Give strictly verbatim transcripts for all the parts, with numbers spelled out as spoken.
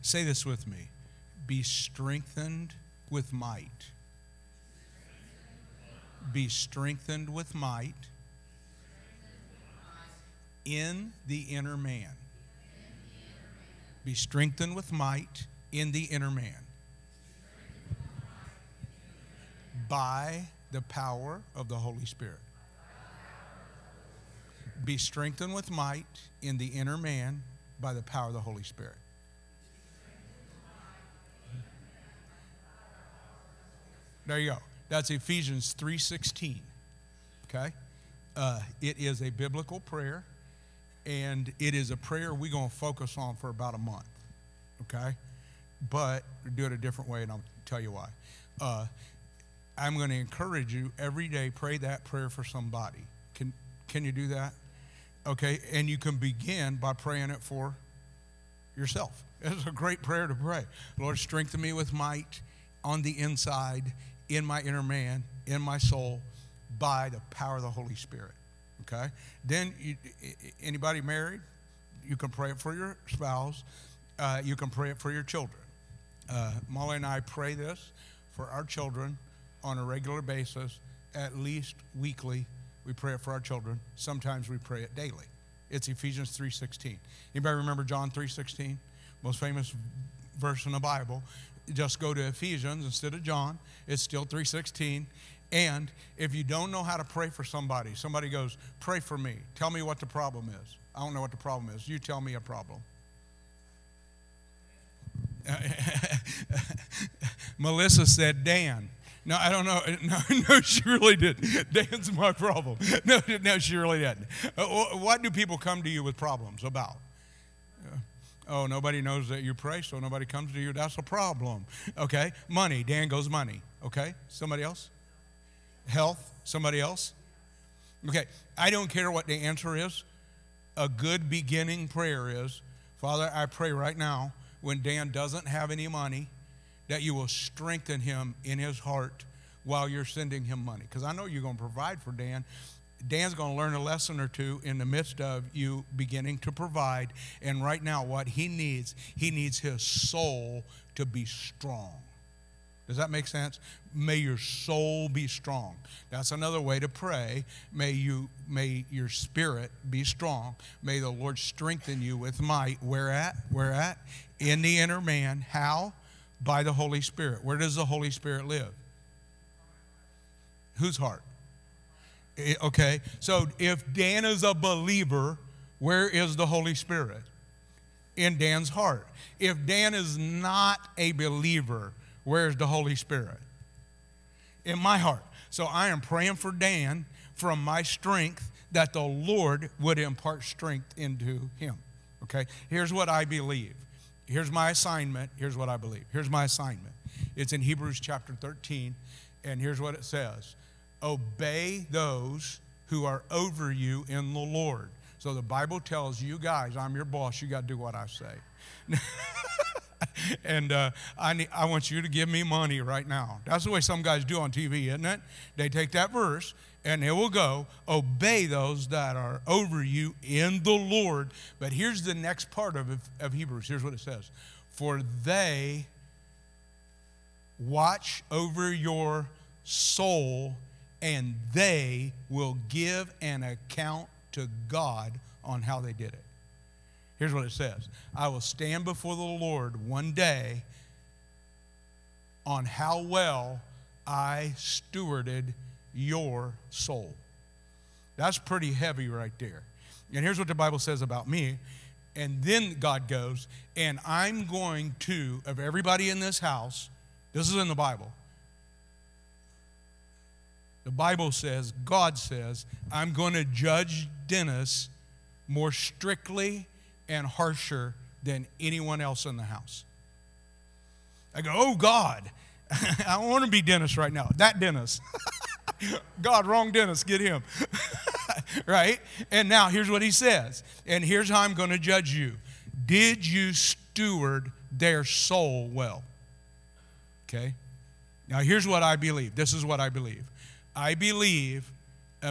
Say this with me. Be strengthened with might. Be strengthened with might in the inner man. Be strengthened with might in the inner man by the power of the Holy Spirit. Be strengthened with might in the inner man by the power of the Holy Spirit. There you go. That's Ephesians three sixteen. Okay? Uh, it is a biblical prayer, and it is a prayer we're going to focus on for about a month. Okay? But do it a different way, and I'll tell you why. Uh, I'm going to encourage you every day, pray that prayer for somebody. Can, can you do that? Okay? And you can begin by praying it for yourself. It's a great prayer to pray. Lord, strengthen me with might on the inside, in my inner man, in my soul, by the power of the Holy Spirit. Okay? Then, you, anybody married, you can pray it for your spouse. Uh, you can pray it for your children. Uh, Molly and I pray this for our children on a regular basis, at least weekly. We pray it for our children. Sometimes we pray it daily. It's Ephesians three sixteen. Anybody remember John three sixteen? Most famous verse in the Bible. Just go to Ephesians instead of John. It's still three sixteen. And if you don't know how to pray for somebody, somebody goes, pray for me. Tell me what the problem is. I don't know what the problem is. You tell me a problem. Melissa said, Dan. No, I don't know. No, no, she really didn't. Dan's my problem. No, no, she really didn't. What do people come to you with problems about? Oh, nobody knows that you pray, so nobody comes to you. That's a problem. Okay. Money. Dan goes money. Okay. Somebody else? Health. Somebody else? Okay. I don't care what the answer is. A good beginning prayer is, Father, I pray right now when Dan doesn't have any money, that you will strengthen him in his heart while you're sending him money. Because I know you're going to provide for Dan. Dan's going to learn a lesson or two in the midst of you beginning to provide. And right now, what he needs, he needs his soul to be strong. Does that make sense? May your soul be strong. That's another way to pray. May you, may your spirit be strong. May the Lord strengthen you with might. Where at? Where at? In the inner man. How? By the Holy Spirit. Where does the Holy Spirit live? Whose heart? Okay, so if Dan is a believer, where is the Holy Spirit? In Dan's heart. If Dan is not a believer, where is the Holy Spirit? In my heart. So I am praying for Dan from my strength that the Lord would impart strength into him. Okay, here's what I believe. Here's my assignment. Here's what I believe. Here's my assignment. It's in Hebrews chapter thirteen, and here's what it says. Obey those who are over you in the Lord. So the Bible tells you guys, I'm your boss, you got to do what I say. and uh, I, need, I want you to give me money right now. That's the way some guys do on T V, isn't it? They take that verse, and they will go, obey those that are over you in the Lord. But here's the next part of, of Hebrews. Here's what it says. For they watch over your soul, and they will give an account to God on how they did it. Here's what it says. I will stand before the Lord one day on how well I stewarded your soul. That's pretty heavy right there. And here's what the Bible says about me. And then God goes, and I'm going to, of everybody in this house, this is in the Bible. The Bible says, God says, I'm going to judge Dennis more strictly and harsher than anyone else in the house. I go, oh God, I don't want to be Dennis right now. That Dennis. God, wrong Dennis, get him. Right? And now here's what he says. And here's how I'm going to judge you. Did you steward their soul well? Okay? Now here's what I believe. This is what I believe. I believe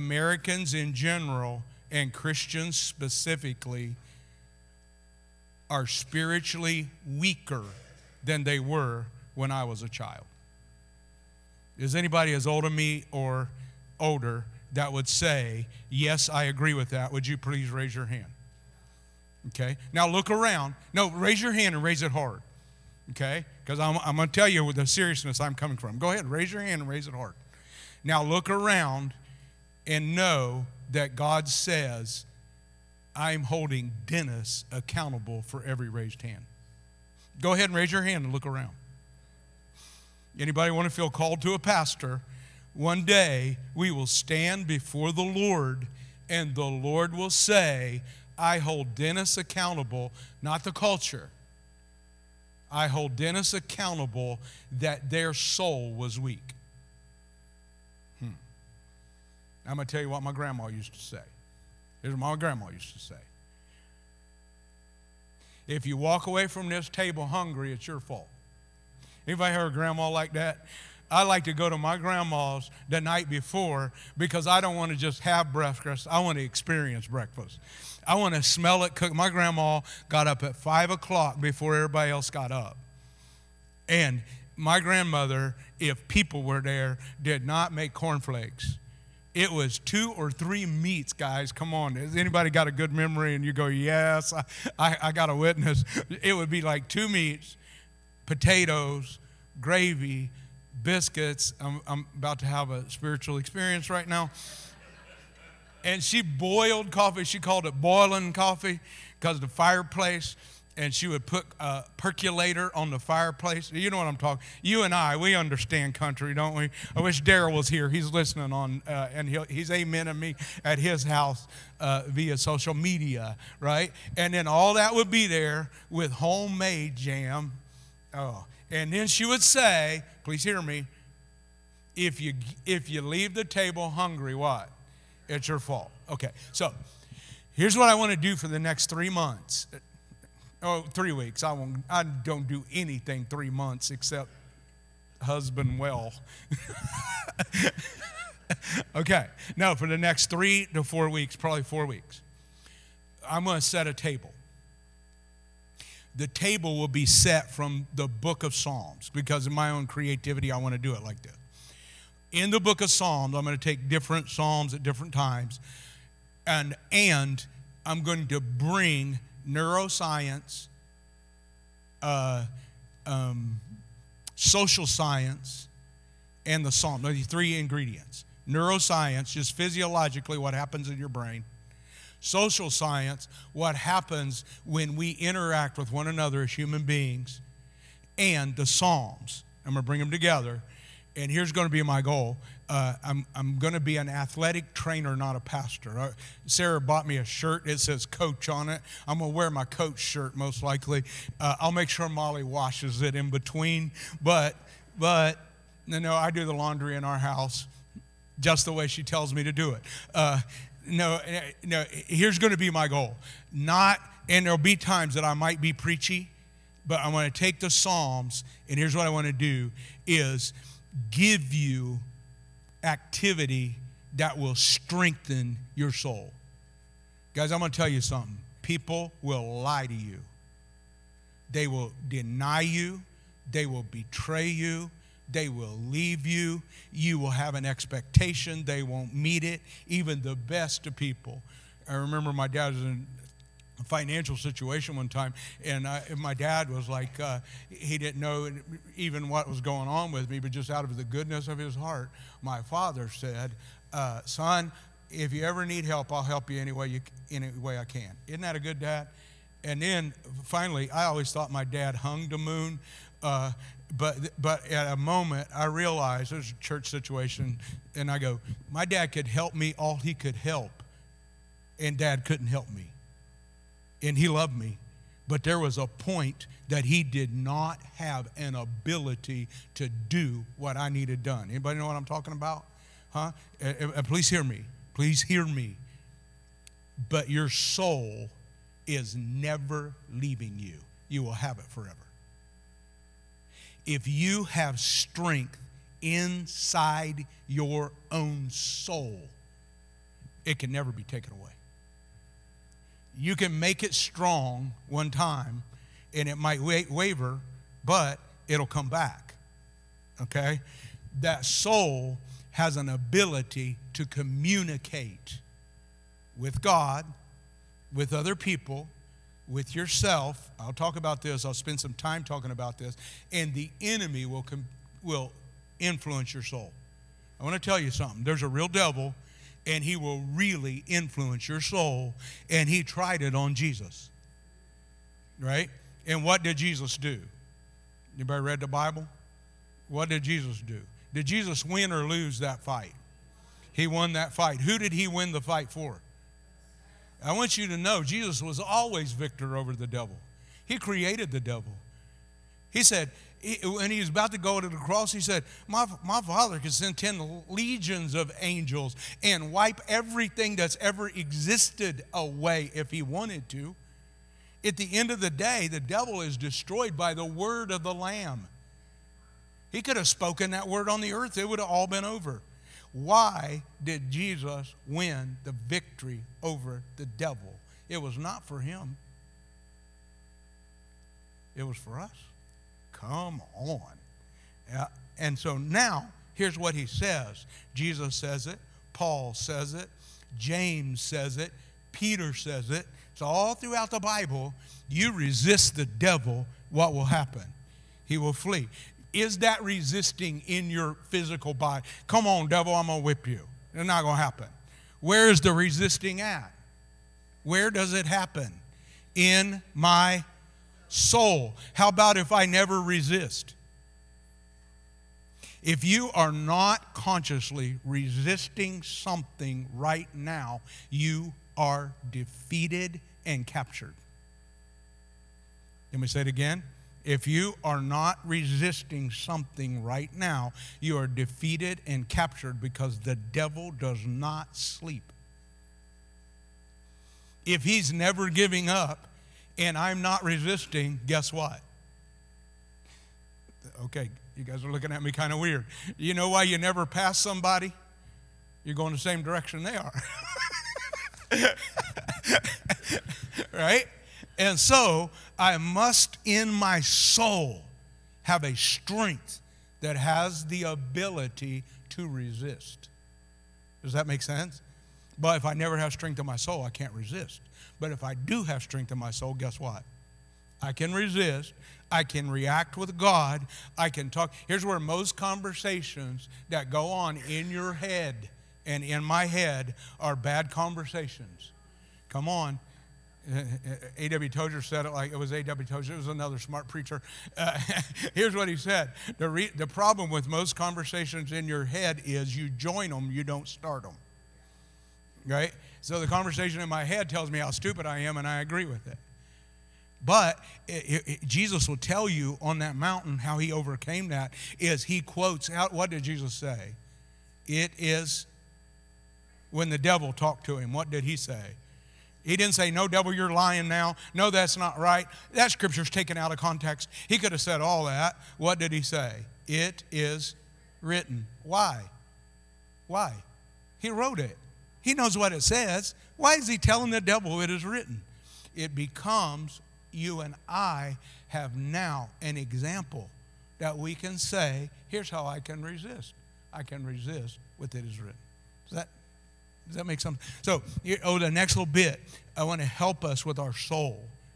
Americans in general and Christians specifically are spiritually weaker than they were when I was a child. Is anybody as old as me or older that would say, yes, I agree with that? Would you please raise your hand? Okay. Now look around. No, raise your hand and raise it hard. Okay? Because I'm, I'm going to tell you with the seriousness I'm coming from. Go ahead, raise your hand and raise it hard. Now look around and know that God says, I'm holding Dennis accountable for every raised hand. Go ahead and raise your hand and look around. Anybody want to feel called to a pastor? One day we will stand before the Lord and the Lord will say, I hold Dennis accountable, not the culture. I hold Dennis accountable that their soul was weak. Hmm. I'm going to tell you what my grandma used to say. Here's what my grandma used to say. If you walk away from this table hungry, it's your fault. Anybody heard a grandma like that? I like to go to my grandma's the night before because I don't want to just have breakfast. I want to experience breakfast. I want to smell it cook. My grandma got up at five o'clock before everybody else got up. And my grandmother, if people were there, did not make cornflakes. It was two or three meats, guys. Come on. Has anybody got a good memory? And you go, yes, I, I, I got a witness. It would be like two meats, potatoes, gravy, biscuits. I'm, I'm about to have a spiritual experience right now. And she boiled coffee. She called it boiling coffee because of the fireplace. And she would put a percolator on the fireplace. You know what I'm talking. You and I, we understand country, don't we? I wish Daryl was here. He's listening on, uh, and he'll, he's amening me at his house uh, via social media, right? And then all that would be there with homemade jam. Oh, and then she would say, please hear me, if you if you leave the table hungry, what? It's your fault. Okay, so here's what I want to do for the next three months. Oh, three weeks. I won't. I don't do anything three months except husband well. Okay. No, for the next three to four weeks, probably four weeks, I'm going to set a table. The table will be set from the book of Psalms because of my own creativity. I want to do it like this. In the book of Psalms, I'm going to take different psalms at different times, and and I'm going to bring neuroscience, uh, um, social science, and the psalm. Those are the three ingredients. Neuroscience, just physiologically what happens in your brain. Social science, what happens when we interact with one another as human beings. And the psalms. I'm going to bring them together. And here's going to be my goal. Uh, I'm, I'm going to be an athletic trainer, not a pastor. Uh, Sarah bought me a shirt. It says coach on it. I'm going to wear my coach shirt most likely. Uh, I'll make sure Molly washes it in between. But, but you know, I do the laundry in our house just the way she tells me to do it. Uh, no, no, here's going to be my goal. Not, and there'll be times that I might be preachy, but I want to take the Psalms, and here's what I want to do is give you activity that will strengthen your soul. Guys, I'm going to tell you something. People will lie to you. They will deny you. They will betray you. They will leave you. You will have an expectation. They won't meet it. Even the best of people. I remember my dad was in a financial situation one time, and I, my dad was like, uh, he didn't know even what was going on with me, but just out of the goodness of his heart, my father said, uh, son, if you ever need help, I'll help you any way, you, any way I can. Isn't that a good dad? And then finally, I always thought my dad hung the moon, uh, but but at a moment, I realized there's a church situation, and I go, my dad could help me all he could help, and Dad couldn't help me. And he loved me, but there was a point that he did not have an ability to do what I needed done. Anybody know what I'm talking about? Huh? Uh, uh, please hear me. Please hear me. But your soul is never leaving you. You will have it forever. If you have strength inside your own soul, it can never be taken away. You can make it strong one time, and it might wa- waver, but it'll come back, okay? That soul has an ability to communicate with God, with other people, with yourself. I'll talk about this. I'll spend some time talking about this. And the enemy will, com- will influence your soul. I want to tell you something. There's a real devil, and he will really influence your soul. And he tried it on Jesus, right? And what did Jesus do? Anybody read the Bible? What did Jesus do? Did Jesus win or lose that fight? He won that fight. Who did he win the fight for? I want you to know Jesus was always victor over the devil. He created the devil. He said, he, when he was about to go to the cross, he said, my, my Father could send ten legions of angels and wipe everything that's ever existed away if he wanted to. At the end of the day, the devil is destroyed by the word of the Lamb. He could have spoken that word on the earth. It would have all been over. Why did Jesus win the victory over the devil? It was not for him. It was for us. Come on. Uh, and so now, here's what he says. Jesus says it. Paul says it. James says it. Peter says it. So all throughout the Bible, you resist the devil, what will happen? He will flee. Is that resisting in your physical body? Come on, devil, I'm going to whip you. It's not going to happen. Where is the resisting at? Where does it happen? In my soul. How about if I never resist? If you are not consciously resisting something right now, you are defeated and captured. Let me say it again. If you are not resisting something right now, you are defeated and captured because the devil does not sleep. If he's never giving up and I'm not resisting, guess what? Okay, you guys are looking at me kind of weird. You know why you never pass somebody? You're going the same direction they are. Right? And so I must in my soul have a strength that has the ability to resist. Does that make sense? But if I never have strength in my soul, I can't resist. But if I do have strength in my soul, guess what? I can resist. I can react with God. I can talk. Here's where most conversations that go on in your head and in my head are bad conversations. Come on. A W Tozer said it like it was A W Tozer. It was another smart preacher. Uh, here's what he said. The, re, the problem with most conversations in your head is you join them, you don't start them. Right? So the conversation in my head tells me how stupid I am, and I agree with it. But it, it, Jesus will tell you on that mountain how he overcame that is he quotes out, what did Jesus say? It is, when the devil talked to him, what did he say? He didn't say, no, devil, you're lying now. No, that's not right. That scripture's taken out of context. He could have said all that. What did he say? It is written. Why? Why? He wrote it. He knows what it says. Why is he telling the devil it is written? It becomes you and I have now an example that we can say, here's how I can resist. I can resist what it is written. Does that Does that make sense? So, oh, the next little bit, I want to help us with our soul.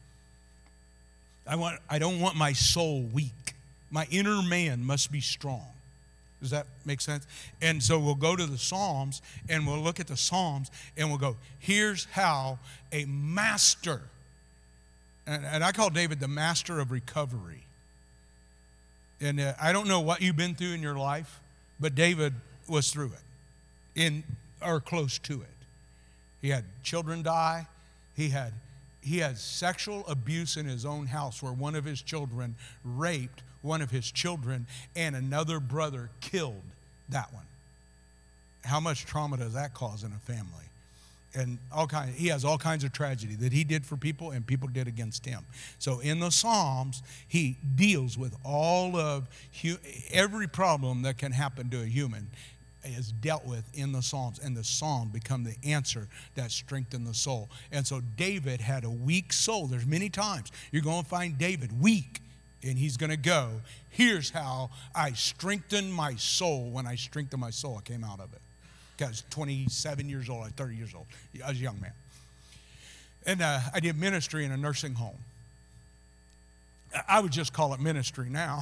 I want. I don't want my soul weak. My inner man must be strong. Does that make sense? And so we'll go to the Psalms, and we'll look at the Psalms, and we'll go, here's how a master, and, and I call David the master of recovery. And uh, I don't know what you've been through in your life, but David was through it. In or close to it. He had children die. He had, he had sexual abuse in his own house where one of his children raped one of his children and another brother killed that one. How much trauma does that cause in a family? And all kind, he has all kinds of tragedy that he did for people and people did against him. So in the Psalms, he deals with all of every problem that can happen to a human. is dealt with in the Psalms, and the Psalm become the answer that strengthened the soul. And so David had a weak soul. There's many times you're going to find David weak, and he's going to go, here's how I strengthened my soul. When I strengthened my soul, I came out of it. I was twenty-seven years old, I was thirty years old. I was a young man. And uh, I did ministry in a nursing home. I would just call it ministry now.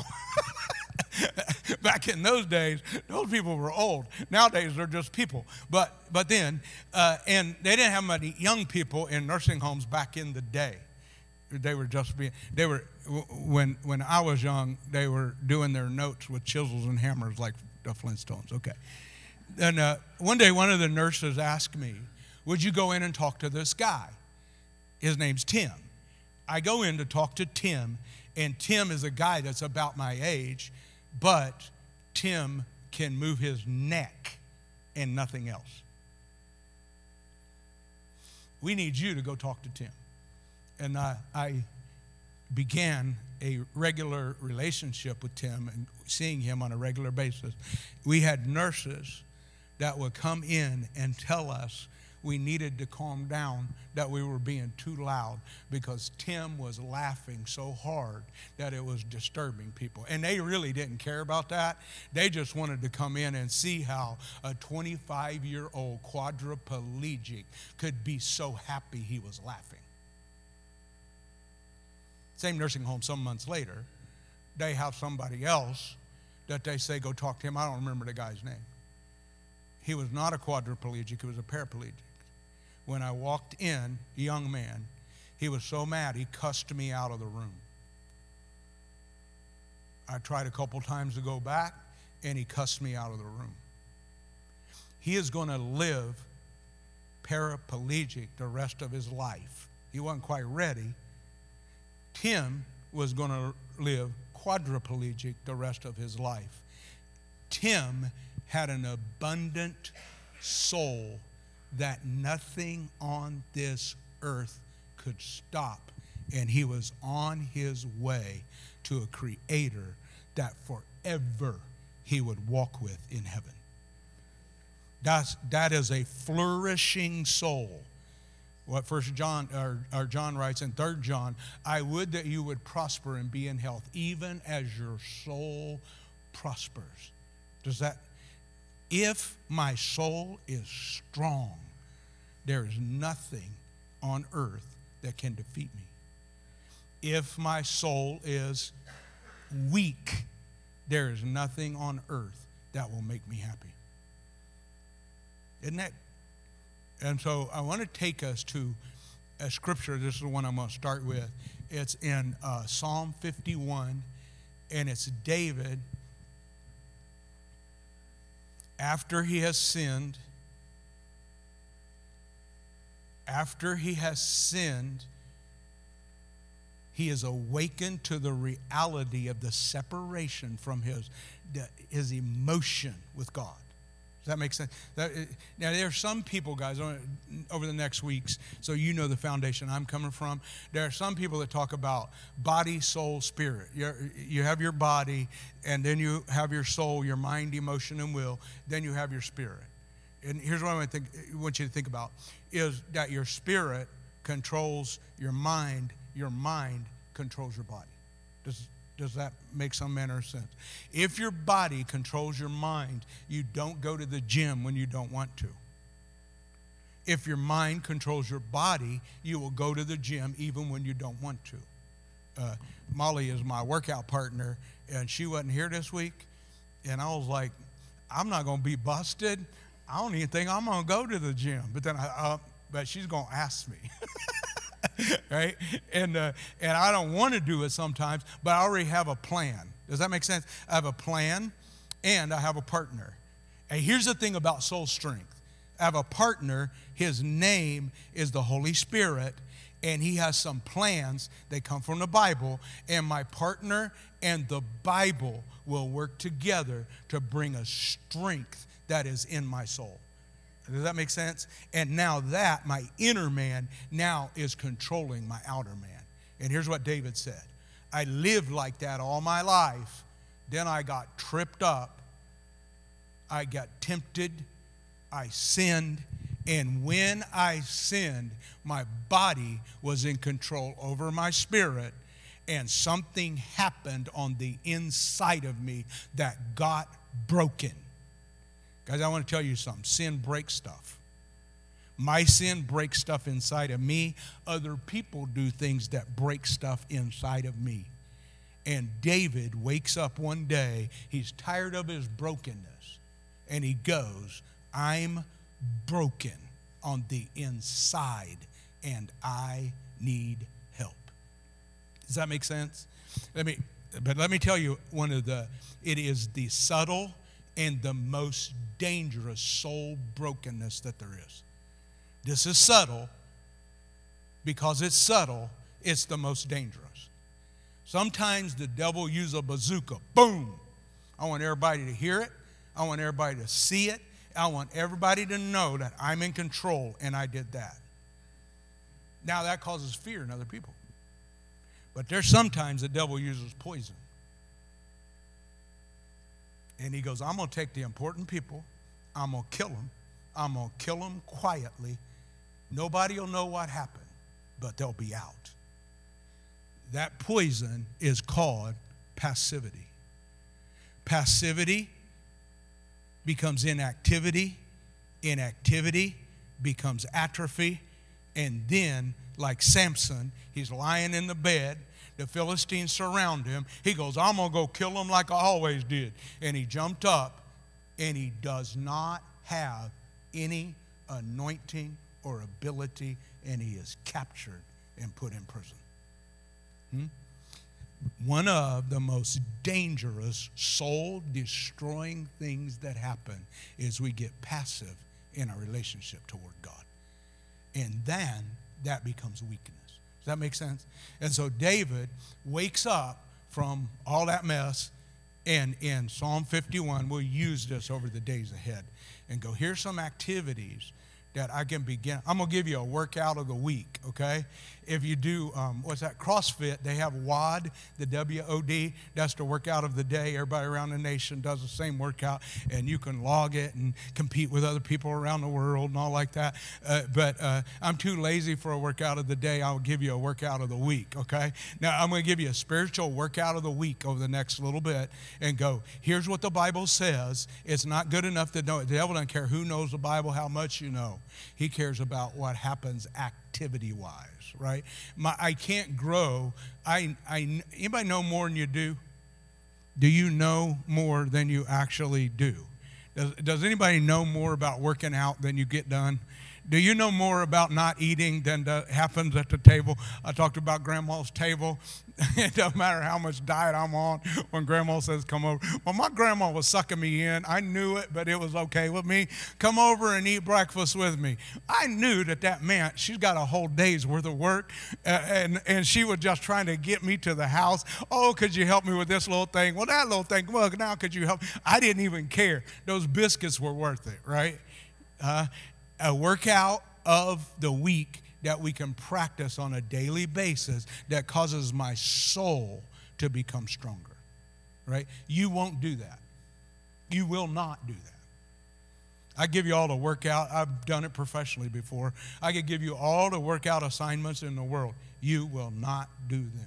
Back in those days, those people were old. Nowadays, they're just people. But but then, uh, and they didn't have many young people in nursing homes back in the day. They were just being, they were, when when I was young, they were doing their notes with chisels and hammers like the Flintstones. Okay. And uh, one day, one of the nurses asked me, would you go in and talk to this guy? His name's Tim. I go in to talk to Tim, and Tim is a guy that's about my age, but Tim can move his neck and nothing else. We need you to go talk to Tim. And I, I began a regular relationship with Tim and seeing him on a regular basis. We had nurses that would come in and tell us we needed to calm down, that we were being too loud because Tim was laughing so hard that it was disturbing people. And they really didn't care about that. They just wanted to come in and see how a twenty-five-year-old quadriplegic could be so happy he was laughing. Same nursing home some months later, they have somebody else that they say, go talk to him. I don't remember the guy's name. He was not a quadriplegic, he was a paraplegic. When I walked in, a young man, he was so mad he cussed me out of the room. I tried a couple times to go back, and he cussed me out of the room. He is going to live paraplegic the rest of his life. He wasn't quite ready. Tim was going to live quadriplegic the rest of his life. Tim had an abundant soul that nothing on this earth could stop. And he was on his way to a creator that forever he would walk with in heaven. That's, that is a flourishing soul. What First John or, or John writes in Third John, I would that you would prosper and be in health, even as your soul prospers. Does that? If my soul is strong, there is nothing on earth that can defeat me. If my soul is weak, there is nothing on earth that will make me happy. Isn't that? And so I want to take us to a scripture. This is the one I'm going to start with. It's in uh, Psalm fifty-one, and it's David. After he has sinned, after he has sinned, he is awakened to the reality of the separation from his, his emotion with God. Does that make sense? That, now, there are some people, guys, over the next weeks, so you know the foundation I'm coming from. There are some people that talk about body, soul, spirit. You're, you have your body, and then you have your soul, your mind, emotion, and will. Then you have your spirit. And here's what I want, to think, want you to think about, is that your spirit controls your mind, your mind controls your body. Does Does that make some manner of sense? If your body controls your mind, you don't go to the gym when you don't want to. If your mind controls your body, you will go to the gym even when you don't want to. Uh, Molly is my workout partner, and she wasn't here this week. And I was like, I'm not going to be busted. I don't even think I'm going to go to the gym. But then I, uh, but she's going to ask me. Right? And uh, and I don't want to do it sometimes, but I already have a plan. Does that make sense? I have a plan, and I have a partner. And here's the thing about soul strength. I have a partner. His name is the Holy Spirit, and he has some plans. They come from the Bible, and my partner and the Bible will work together to bring a strength that is in my soul. Does that make sense? And now that, my inner man, now is controlling my outer man. And here's what David said. I lived like that all my life. Then I got tripped up. I got tempted, I sinned, and when I sinned, my body was in control over my spirit, and something happened on the inside of me that got broken. Guys, I want to tell you something. Sin breaks stuff. My sin breaks stuff inside of me. Other people do things that break stuff inside of me. And David wakes up one day. He's tired of his brokenness. And he goes, I'm broken on the inside, and I need help. Does that make sense? Let me, but let me tell you, one of the, it is the subtle and the most dangerous soul brokenness that there is. This is subtle. Because it's subtle, it's the most dangerous. Sometimes the devil uses a bazooka. Boom! I want everybody to hear it. I want everybody to see it. I want everybody to know that I'm in control and I did that. Now that causes fear in other people. But there's sometimes the devil uses poison. And he goes, I'm going to take the important people. I'm going to kill them. I'm going to kill them quietly. Nobody will know what happened, but they'll be out. That poison is called passivity. Passivity becomes inactivity. Inactivity becomes atrophy. And then, like Samson, he's lying in the bed. The Philistines surround him. He goes, I'm going to go kill them like I always did. And he jumped up, and he does not have any anointing or ability, and he is captured and put in prison. Hmm? One of the most dangerous, soul-destroying things that happen is we get passive in our relationship toward God. And then that becomes weakness. Does that make sense? And so David wakes up from all that mess, and in Psalm fifty-one, we'll use this over the days ahead and go, here's some activities that I can begin. I'm going to give you a workout of the week, okay? If you do, um, what's that, CrossFit, they have W O D, the W O D. That's the workout of the day. Everybody around the nation does the same workout, and you can log it and compete with other people around the world and all like that. Uh, but uh, I'm too lazy for a workout of the day. I'll give you a workout of the week, okay? Now, I'm going to give you a spiritual workout of the week over the next little bit and go, here's what the Bible says. It's not good enough to know it. The devil doesn't care who knows the Bible, how much you know. He cares about what happens activity-wise, right? My, I can't grow. I, I, anybody know more than you do? Do you know more than you actually do? Does, does anybody know more about working out than you get done? Do you know more about not eating than happens at the table? I talked about Grandma's table. It doesn't matter how much diet I'm on when Grandma says come over. Well, my grandma was sucking me in. I knew it, but it was okay with me. Come over and eat breakfast with me. I knew that that meant she's got a whole day's worth of work, uh, and, and she was just trying to get me to the house. Oh, could you help me with this little thing? Well, that little thing, well, now could you help? I didn't even care. Those biscuits were worth it, right? Uh, a workout of the week that we can practice on a daily basis that causes my soul to become stronger, right? You won't do that. You will not do that. I give you all the workout. I've done it professionally before. I could give you all the workout assignments in the world. You will not do them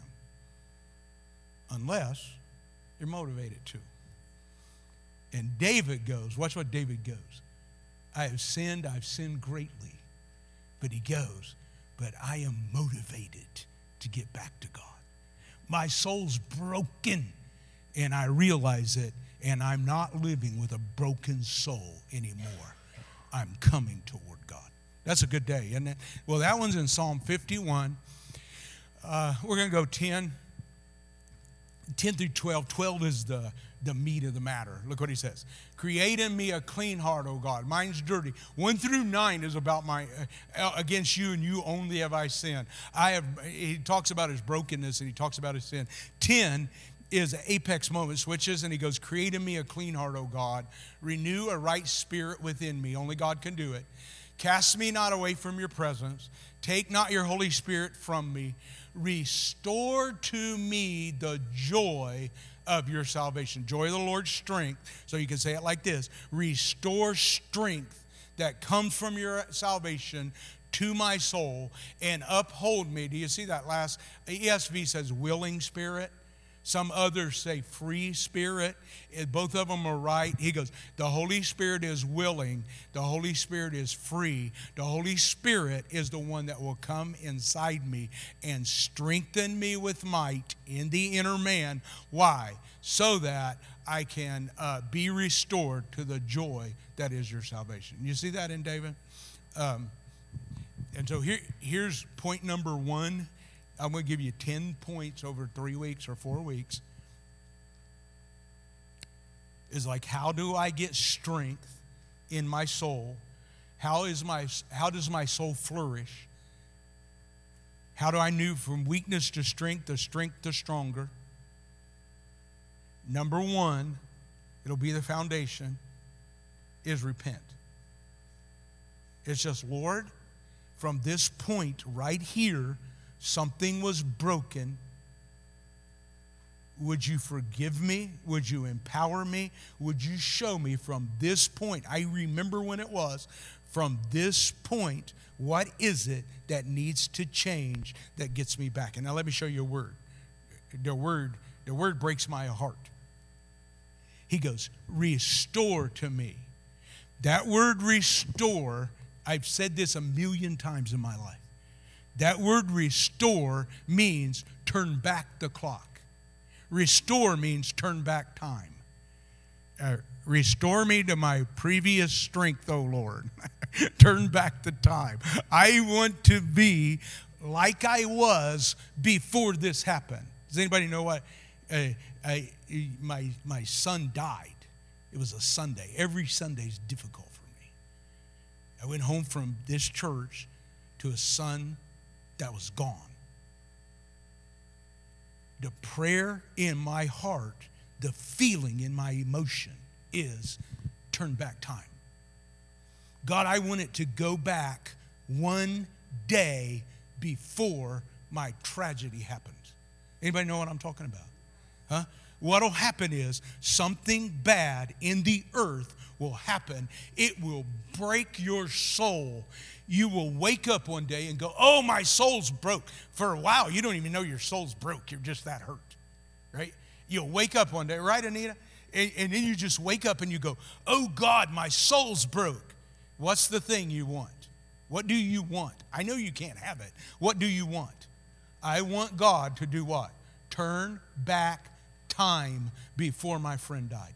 unless you're motivated to. And David goes, watch what David goes. I have sinned, I've sinned greatly. But he goes, but I am motivated to get back to God. My soul's broken, and I realize it, and I'm not living with a broken soul anymore. I'm coming toward God. That's a good day, isn't it? Well, that one's in Psalm fifty-one. Uh, we're going to go ten, ten through twelve. twelve is the, the meat of the matter. Look what he says. Create in me a clean heart, O God. Mine's dirty. One through nine is about my, uh, against you and you only have I sinned. I have, he talks about his brokenness and he talks about his sin. ten is an apex moment, switches, and he goes, create in me a clean heart, O God. Renew a right spirit within me. Only God can do it. Cast me not away from your presence. Take not your Holy Spirit from me. restore to me the joy of your salvation. Joy of the Lord's strength. So you can say it like this: restore strength that comes from your salvation to my soul and uphold me. Do you see that last? E S V says willing spirit. Some others say free spirit. Both of them are right. He goes, the Holy Spirit is willing. The Holy Spirit is free. The Holy Spirit is the one that will come inside me and strengthen me with might in the inner man. Why? So that I can uh, be restored to the joy that is your salvation. You see that in David? Um, and so here, here's point number one. I'm going to give you ten points over three weeks or four weeks. Is like, how do I get strength in my soul? How is my how does my soul flourish? How do I move from weakness to strength, to strength to stronger? Number one, it'll be the foundation, is repent. It's just, Lord, from this point right here, something was broken. Would you forgive me? Would you empower me? Would you show me from this point? I remember when it was. From this point, what is it that needs to change that gets me back? And now let me show you a word. The word, the word breaks my heart. He goes, restore to me. That word restore, I've said this a million times in my life. That word restore means turn back the clock. Restore means turn back time. Uh, restore me to my previous strength, O Lord. Turn back the time. I want to be like I was before this happened. Does anybody know what? Uh, I, my, my son died. It was a Sunday. Every Sunday is difficult for me. I went home from this church to a son that was gone. The prayer in my heart, the feeling in my emotion is turn back time. God, I want it to go back one day before my tragedy happens. Anybody know what I'm talking about? Huh? What'll happen is something bad in the earth will happen. It will break your soul. You will wake up one day and go, oh, my soul's broke. For a while, you don't even know your soul's broke. You're just that hurt, right? You'll wake up one day, right, Anita? And, and then you just wake up and you go, oh, God, my soul's broke. What's the thing you want? What do you want? I know you can't have it. What do you want? I want God to do what? Turn back time before my friend died.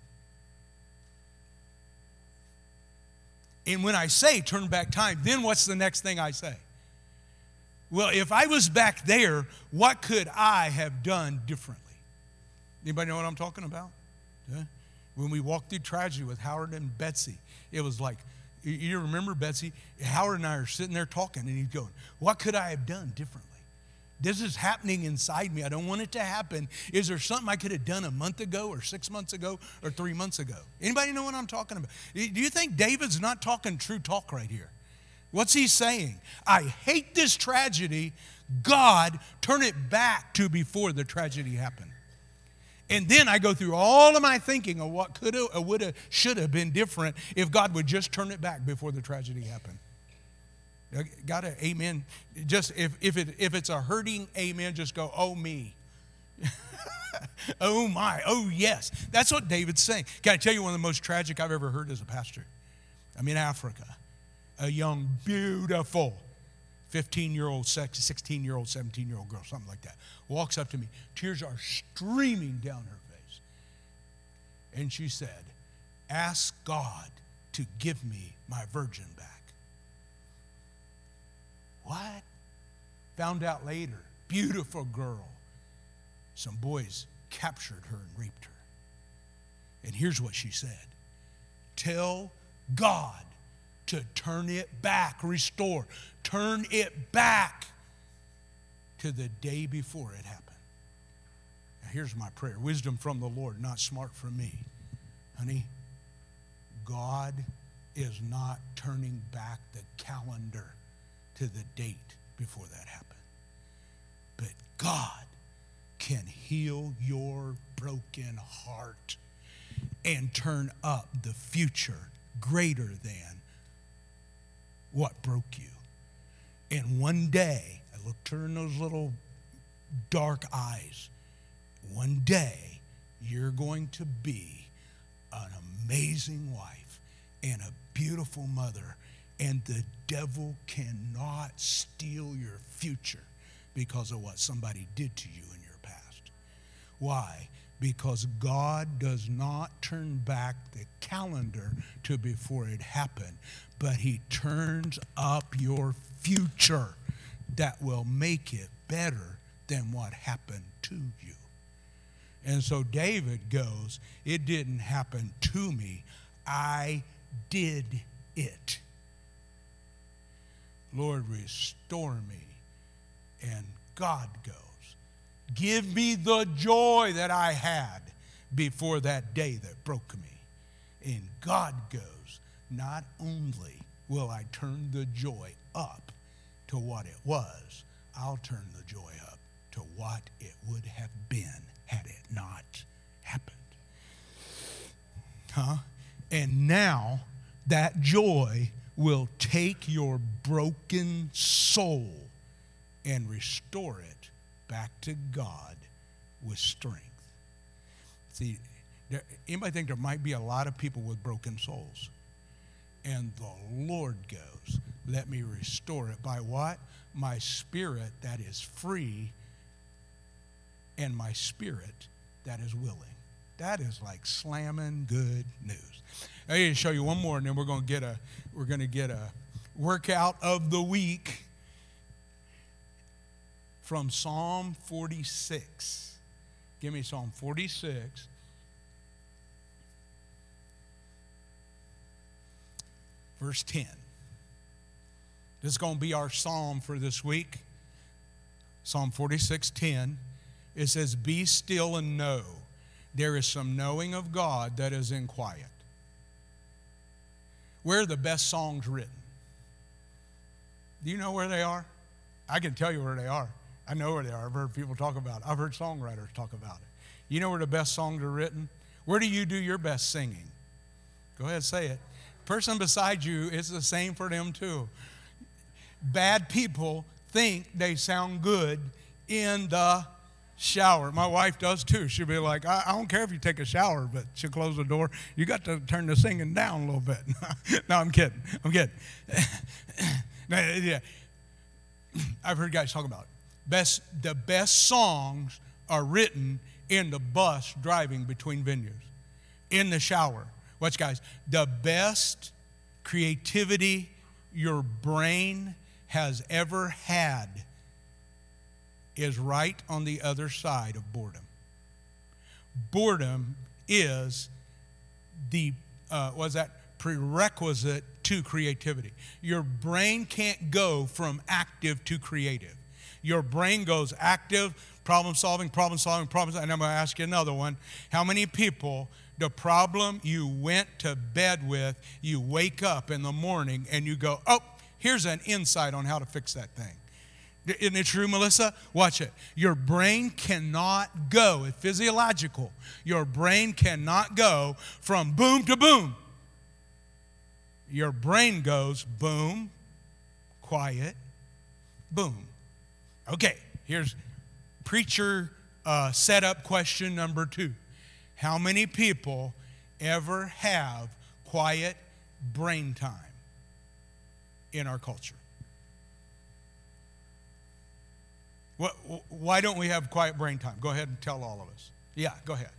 And when I say turn back time, then what's the next thing I say? Well, if I was back there, what could I have done differently? Anybody know what I'm talking about? Yeah. When we walked through tragedy with Howard and Betsy, it was like, you remember Betsy? Howard and I are sitting there talking, and he's going, what could I have done differently? This is happening inside me. I don't want it to happen. Is there something I could have done a month ago or six months ago or three months ago? Anybody know what I'm talking about? Do you think David's not talking true talk right here? What's he saying? I hate this tragedy. God, turn it back to before the tragedy happened. And then I go through all of my thinking of what could have, would have, should have been different if God would just turn it back before the tragedy happened. Got to amen. Just if if it if it's a hurting amen, just go, oh me. Oh my, oh yes. That's what David's saying. Can I tell you one of the most tragic I've ever heard as a pastor? I'm in Africa. A young, beautiful fifteen-year-old, sixteen-year-old, seventeen-year-old girl, something like that, walks up to me. Tears are streaming down her face. And she said, ask God to give me my virgin back. What? Found out later, beautiful girl. Some boys captured her and raped her. And here's what she said. Tell God to turn it back, restore. Turn it back to the day before it happened. Now here's my prayer. Wisdom from the Lord, not smart from me. Honey, God is not turning back the calendar to the date before that happened. But God can heal your broken heart and turn up the future greater than what broke you. And one day, I looked her in those little dark eyes. One day, you're going to be an amazing wife and a beautiful mother, and the devil cannot steal your future because of what somebody did to you in your past. Why? Because God does not turn back the calendar to before it happened, but he turns up your future that will make it better than what happened to you. And so David goes, it didn't happen to me, I did it. Lord, restore me. And God goes, give me the joy that I had before that day that broke me. And God goes, not only will I turn the joy up to what it was, I'll turn the joy up to what it would have been had it not happened. Huh? And now that joy will take your broken soul and restore it back to God with strength. See, there, anybody think there might be a lot of people with broken souls? And the Lord goes, let me restore it by what? My spirit that is free and my spirit that is willing. That is like slamming good news. I need to show you one more, and then we're going to get a we're going to get a workout of the week from Psalm forty-six. Give me Psalm forty-six. Verse ten. This is going to be our psalm for this week. Psalm forty-six ten. It says, be still and know there is some knowing of God that is in quiet. Where are the best songs written? Do you know where they are? I can tell you where they are. I know where they are. I've heard people talk about it. I've heard songwriters talk about it. You know where the best songs are written? Where do you do your best singing? Go ahead, say it. Person beside you, it's the same for them too. Bad people think they sound good in the shower. My wife does too. She'll be like, I, I don't care if you take a shower, but she'll close the door. You got to turn the singing down a little bit. No, I'm kidding. I'm kidding. No, yeah. I've heard guys talk about it. Best, the best songs are written in the bus driving between venues, in the shower. Watch, guys. The best creativity your brain has ever had is right on the other side of boredom. Boredom is the, uh, what is that, prerequisite to creativity. Your brain can't go from active to creative. Your brain goes active, problem solving, problem solving, problem solving. And I'm going to ask you another one. How many people, the problem you went to bed with, you wake up in the morning and you go, oh, here's an insight on how to fix that thing. Isn't it true, Melissa? Watch it. Your brain cannot go, it's physiological. Your brain cannot go from boom to boom. Your brain goes boom, quiet, boom. Okay, here's preacher uh, setup question number two. How many people ever have quiet brain time in our culture? What, why don't we have quiet brain time? Go ahead and tell all of us. Yeah, go ahead.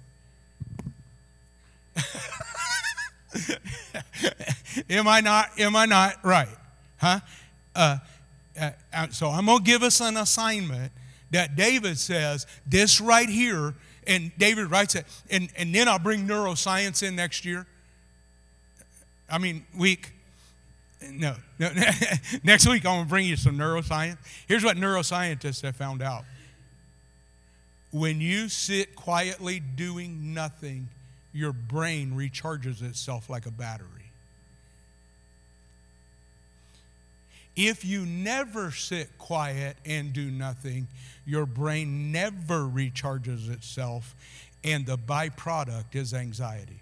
Am I not, am I not right? Huh? Uh, uh, so I'm going to give us an assignment that David says, this right here, and David writes it, and, and then I'll bring neuroscience in next year. I mean, week. No, no. Next week I'm going to bring you some neuroscience. Here's what neuroscientists have found out. When you sit quietly doing nothing, your brain recharges itself like a battery. If you never sit quiet and do nothing, your brain never recharges itself, and the byproduct is anxiety.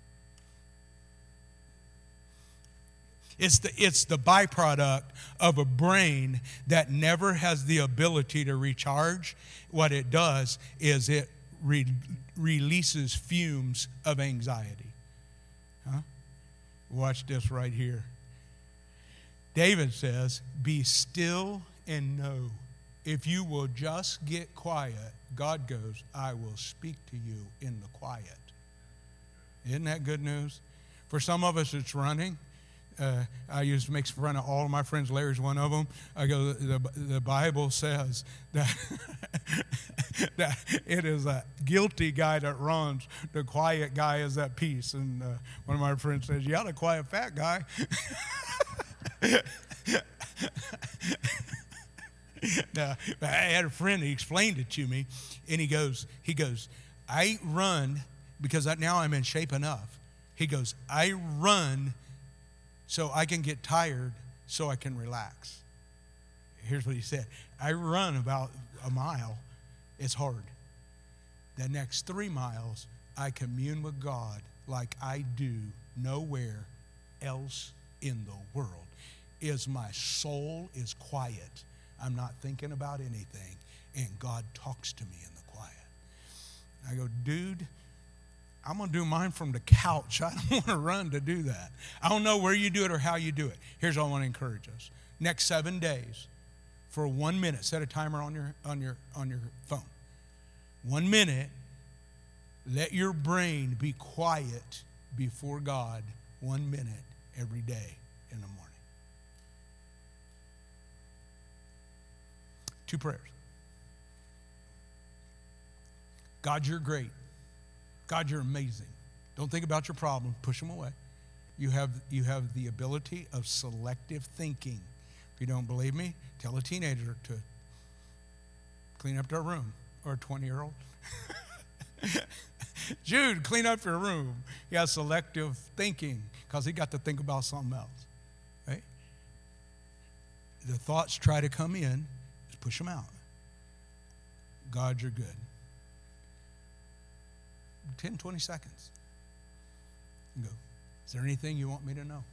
It's the, it's the byproduct of a brain that never has the ability to recharge. What it does is it re- releases fumes of anxiety. Huh? Watch this right here. David says, be still and know. If you will just get quiet, God goes, I will speak to you in the quiet. Isn't that good news? For some of us, it's running. Uh, I used to make fun of all of my friends. Larry's one of them. I go, the, the Bible says that, that it is a guilty guy that runs. The quiet guy is at peace. And uh, one of my friends says, yeah, the quiet fat guy. Now, I had a friend, he explained it to me, and he goes, he goes, I run because I, now I'm in shape enough. He goes, I run so I can get tired so I can relax. Here's what he said. I run about a mile. It's hard. The next three miles, I commune with God like I do nowhere else in the world. Is my soul is quiet. I'm not thinking about anything, and God talks to me in the quiet. I go, dude, I'm going to do mine from the couch. I don't want to run to do that. I don't know where you do it or how you do it. Here's what I want to encourage us. Next seven days, for one minute, set a timer on your, on your, on your phone. One minute, let your brain be quiet before God one minute every day in the morning. Two prayers. God, you're great. God, you're amazing. Don't think about your problem. Push them away. You have, you have the ability of selective thinking. If you don't believe me, tell a teenager to clean up their room, or a twenty-year-old. Jude, clean up your room. He has selective thinking because he got to think about something else. Right? The thoughts try to come in. Just push them out. God, you're good. ten, twenty seconds. And go, is there anything you want me to know?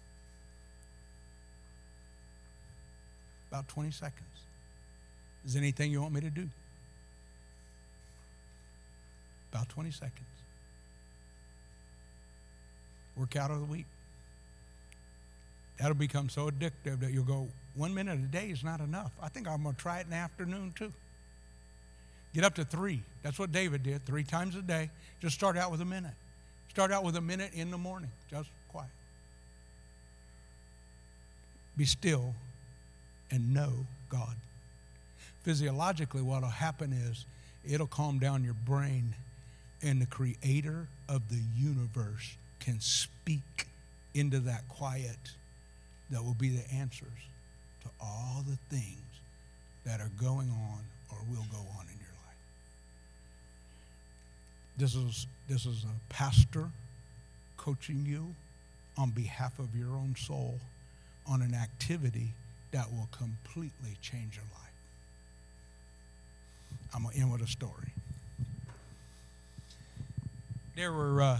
About twenty seconds. Is there anything you want me to do? About twenty seconds. Workout of the week. That'll become so addictive that you'll go, one minute a day is not enough. I think I'm going to try it in the afternoon too. Get up to three. That's what David did, three times a day. Just start out with a minute. Start out with a minute in the morning, just quiet. Be still and know God. Physiologically, what will happen is it'll calm down your brain, and the creator of the universe can speak into that quiet that will be the answers to all the things that are going on or will go on in your life. This is, this is a pastor coaching you on behalf of your own soul on an activity that will completely change your life. I'm going to end with a story. There were uh,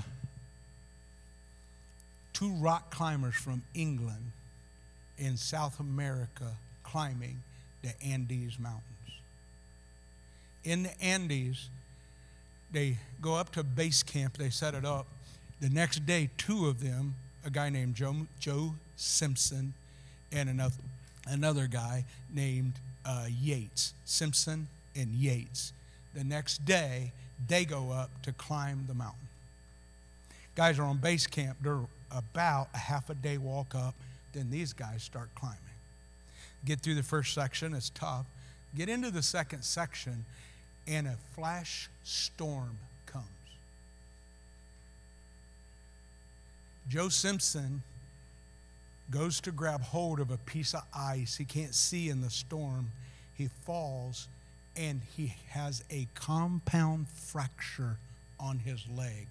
two rock climbers from England in South America climbing the Andes Mountains. In the Andes, they go up to base camp, they set it up. The next day, two of them, a guy named Joe, Joe Simpson and another, another guy named uh, Yates, Simpson and Yates. The next day, they go up to climb the mountain. Guys are on base camp. They're about a half a day walk up. Then these guys start climbing. Get through the first section. It's tough. Get into the second section, and a flash storm comes. Joe Simpson goes to grab hold of a piece of ice. He can't see in the storm. He falls, and he has a compound fracture on his leg.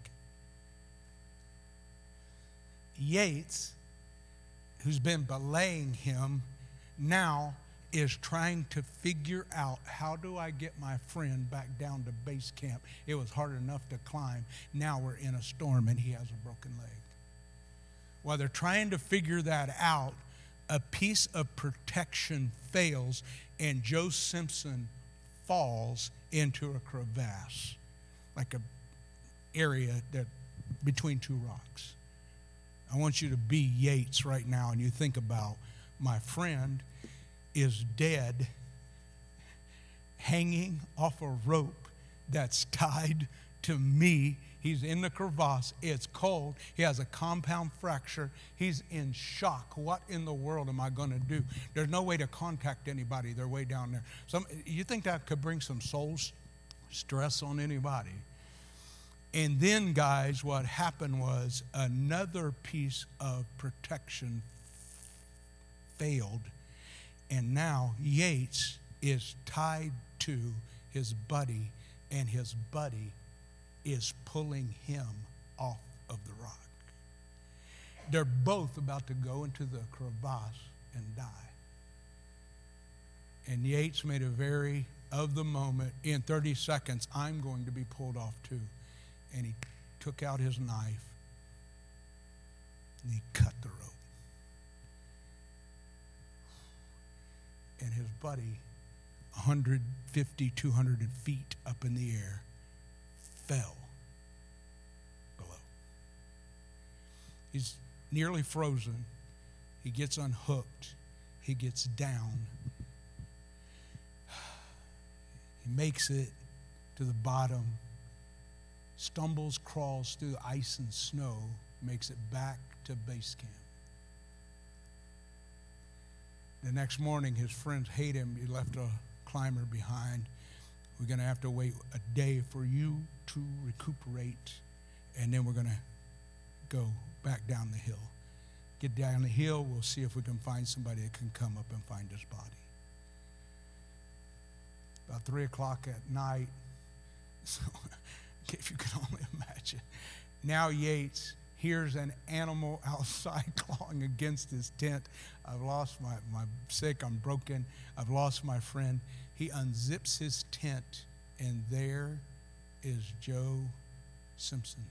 Yates, who's been belaying him, now is trying to figure out, how do I get my friend back down to base camp? It was hard enough to climb. Now we're in a storm and he has a broken leg. While they're trying to figure that out, a piece of protection fails and Joe Simpson falls into a crevasse, like a area that between two rocks. I want you to be Yates right now, and you think about, my friend is dead, hanging off a rope that's tied to me. He's in the crevasse. It's cold. He has a compound fracture. He's in shock. What in the world am I going to do? There's no way to contact anybody. They're way down there. Some, you think that could bring some soul stress on anybody? And then, guys, what happened was another piece of protection failed. And now Yates is tied to his buddy, and his buddy is pulling him off of the rock. They're both about to go into the crevasse and die. And Yates made a very of the moment, in thirty seconds, I'm going to be pulled off too. And he took out his knife and he cut the rope. And his buddy, one hundred fifty, two hundred feet up in the air, fell below. He's nearly frozen. He gets unhooked. He gets down. He makes it to the bottom, stumbles, crawls through ice and snow, makes it back to base camp. The next morning, his friends hate him. He left a climber behind. We're going to have to wait a day for you to recuperate, and then we're going to go back down the hill. Get down the hill, we'll see if we can find somebody that can come up and find his body. About three o'clock at night, so if you can only imagine. Now Yates hears an animal outside clawing against his tent. I've lost my, my sick, I'm broken, I've lost my friend. He unzips his tent, and there is Joe Simpson.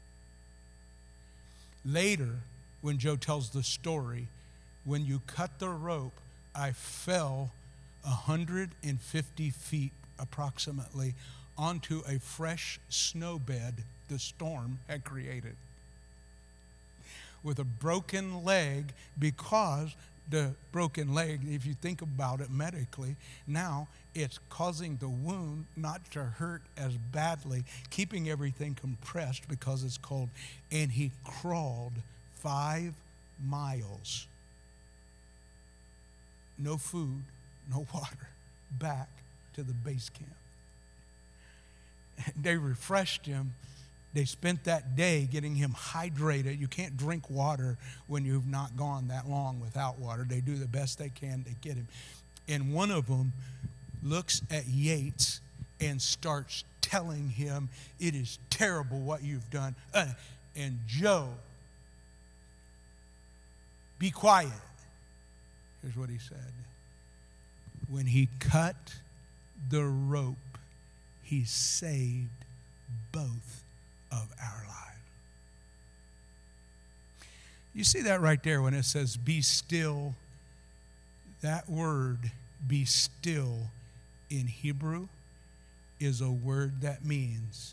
Later, when Joe tells the story, when you cut the rope, I fell one hundred fifty feet approximately onto a fresh snow bed the storm had created, with a broken leg, because the broken leg, if you think about it medically, now it's causing the wound not to hurt as badly, keeping everything compressed because it's cold. And he crawled five miles, no food, no water, back to the base camp. They refreshed him. They spent that day getting him hydrated. You can't drink water when you've not gone that long without water. They do the best they can to get him. And one of them looks at Yates and starts telling him, it is terrible what you've done. Uh, and Joe, be quiet. Here's what he said. When he cut the rope, he saved both of our lives. You see that right there when it says be still? That word, be still, in Hebrew is a word that means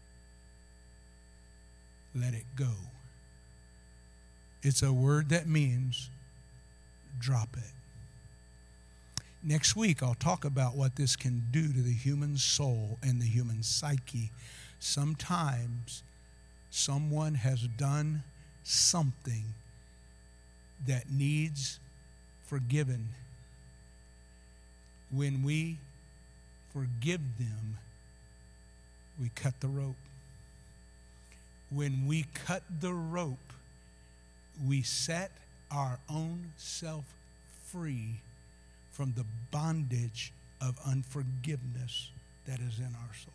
let it go. It's a word that means drop it. Next week, I'll talk about what this can do to the human soul and the human psyche. Sometimes someone has done something that needs forgiven. When we forgive them, we cut the rope. When we cut the rope, we set our own self free from the bondage of unforgiveness that is in our soul.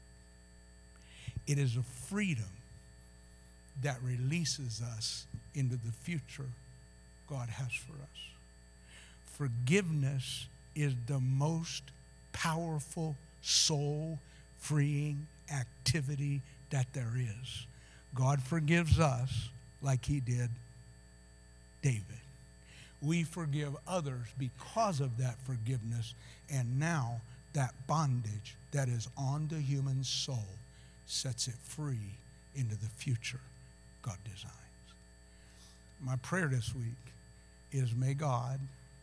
It is a freedom that releases us into the future God has for us. forgiveness is the most powerful, soul-freeing activity that there is. God forgives us like he did David. We forgive others because of that forgiveness, and now that bondage that is on the human soul sets it free into the future God designs. My prayer this week is, may God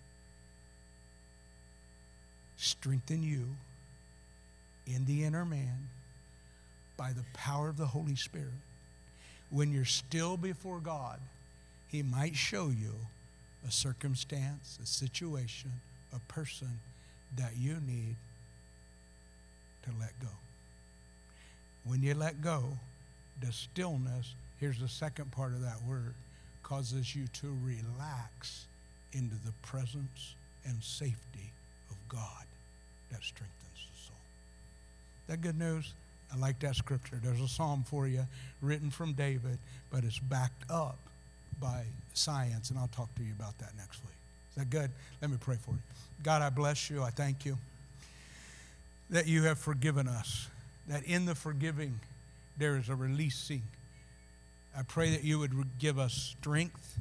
strengthen you in the inner man by the power of the Holy Spirit. When you're still before God, he might show you a circumstance, a situation, a person that you need to let go. When you let go, the stillness, here's the second part of that word, causes you to relax into the presence and safety of God that strengthens the soul. That good news? I like that scripture. There's a psalm for you written from David, but it's backed up by science, and I'll talk to you about that next week. Is that good? Let me pray for you. God, I bless you. I thank you that you have forgiven us, that in the forgiving there is a releasing. I pray that you would give us strength.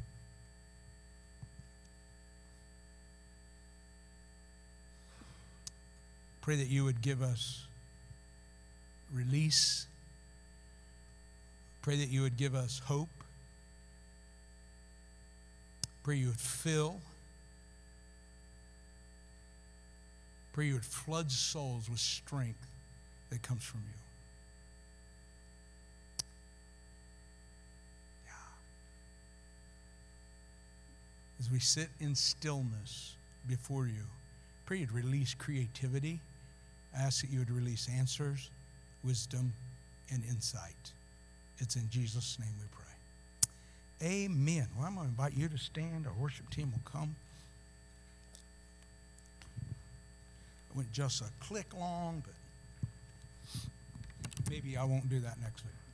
Pray that you would give us release. Pray that you would give us hope. Pray you would fill. Pray you would flood souls with strength that comes from you. Yeah. As we sit in stillness before you, pray you'd release creativity. I ask that you would release answers, wisdom, and insight. It's in Jesus' name we pray. Amen. Well, I'm going to invite you to stand. Our worship team will come. I went just a click long, but maybe I won't do that next week.